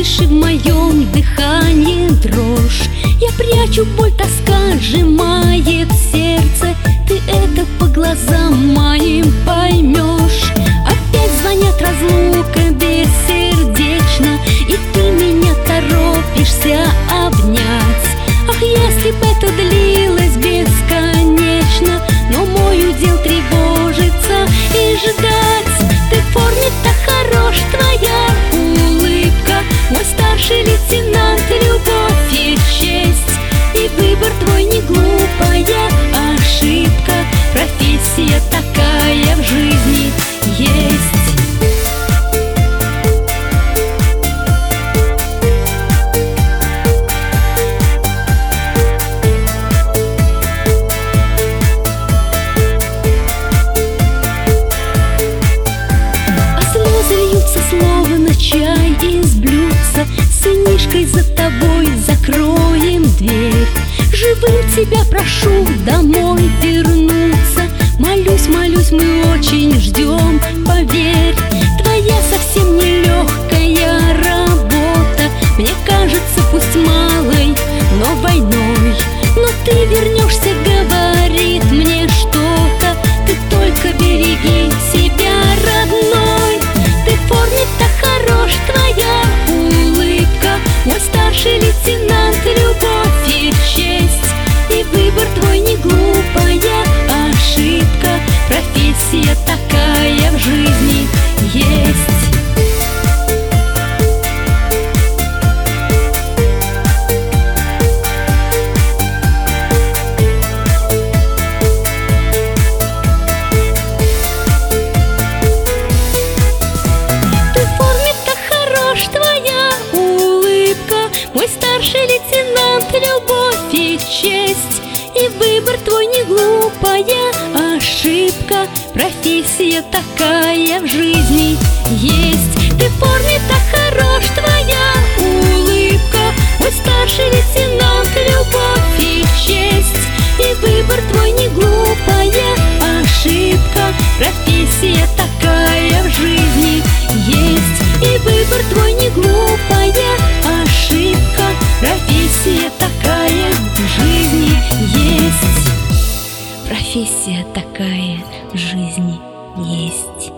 слышишь и в моем дыхании дрожь. Я прячу боль, тоска сжимает сердце. Ты это по глазам моим поймешь. Опять звонят, разлука бессердечна, и ты меня торопишься обнять. Ах, если бы это длилось бесконечно, но мой удел тревожиться и ждать. Ты в форме так хорош, твоя улыбка, мой старший лейтенант, любовь и честь. И выбор твой не глупая ошибка, профессия такая в жизни есть. Словно чай из блюдца, сынишкой за тобой закроем дверь. Живым тебя прошу домой вернуться. Молюсь, молюсь, мы очень ждем, поверь. Твоя совсем нелегкая работа, мне кажется, пусть малой, но войной. Но ты вернешься, говорит мне что-то. Ты только береги себя, родной. Ты в форме так хорош, твоя улыбка, мой старший лейтенант, любовь и честь. И выбор твой не глупая ошибка, профессия такая в жизни есть. Мой старший лейтенант, любовь и честь. И выбор твой не глупая ошибка, профессия такая в жизни есть. Ты в форме так хорош, твоя улыбка, мой старший лейтенант, любовь и честь. И выбор твой не глупая ошибка, профессия такая в жизни есть. И выбор твой не глупая ошибка, профессия такая в жизни есть. Профессия такая в жизни есть.